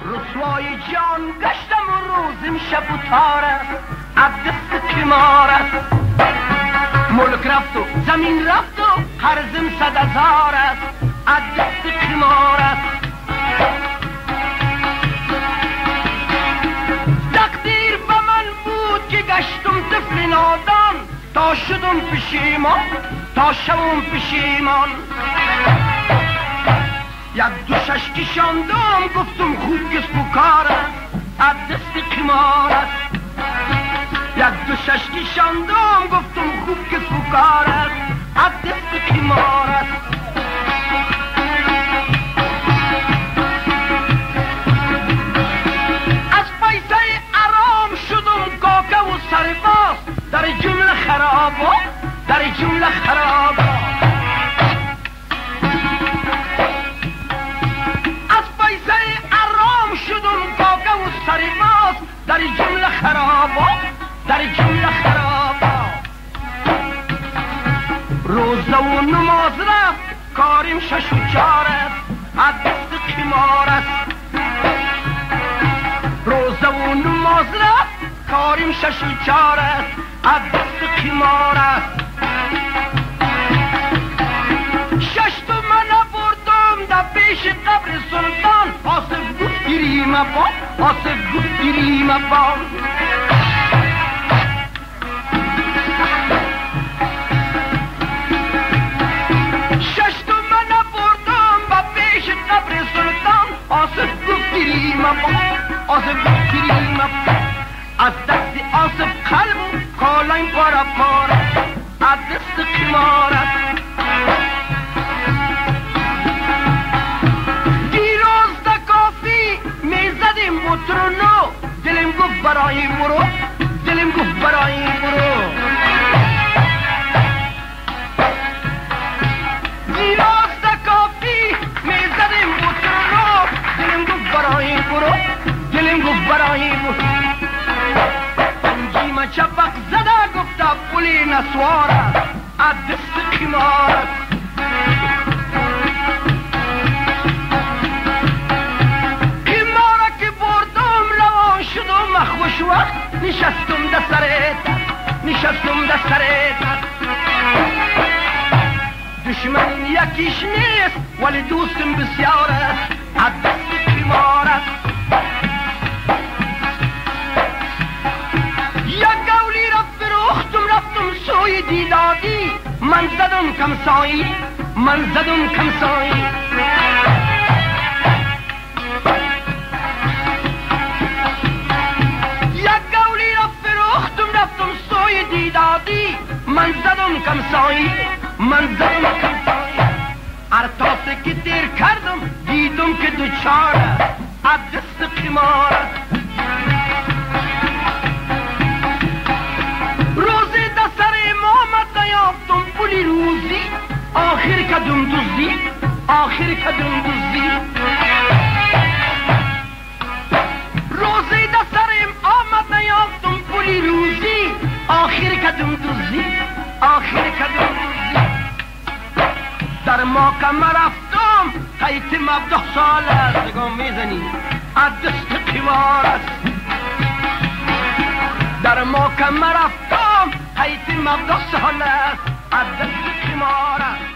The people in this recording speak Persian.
رسوای جان گشتم و روزم شب و تار است از دست کمار است ملک رفت و زمین رفت و قرضم 100,000 است از دست کمار است تقدیر به من بود که گشتم طفل نادان تا شدم پشیمان تا شوم پشیمان یک دو شش کشاندم گفتم خوب کس بکار است از دست کمار است یک دو شش کشاندم گفتم خوب کس بکار است از دست کمار است از پیسه حرام شدم کاکه و سرباز در جمله خرابا در جمله خرابا در جمله خرابا در جمله خرابا روزه و نماز رفت کاریم 6 و 4 است از دست کمار است روزه و نماز رفت کاریم 6 و 4 است از دست کمار است 6 تومن بردم در پیش قبر سلطان آصف گفت گیریم با آصف گفت گیریم با 6 تومن بردم در پیش قبر سلطان آصف گفت گیریم با آصف گفت گیریم با از دست آصف قلب کالایم پارا پارا از دست کمار است مترونو دلم گفت برای برو دلم گفت برای برو دیراست کافی میزدم مترونو دلم گفت برای برو دلم گفت برای برو پنجیم چپق زده گفته پلی نسوار از دست کمار خوش وقت نشستم در سرت نشستم در سرت دشمن یکیش نیست ولی دوستم بسیار است از دست کمار است یک گولی را فروختم رفتم سوی دیدادی من زدم کمسایی من زدم کمسایی من زدم کمسایی من زدم کمسایی ارتاسه که دیر کردم دیدم که دوچاره از دست قمار روزی در سر امامت نیافتم پولی روزی آخر کدوم دوزی آخر کدوم دوزی روزی در سر امامت نیافتم پولی روزی آخر کدوم دوزی آخر کدوم دوزی در محکمه رفتم قیت 17 سال است نگاه میزنی از دست قمار است در محکمه رفتم قیت 17 سال است از دست قمار است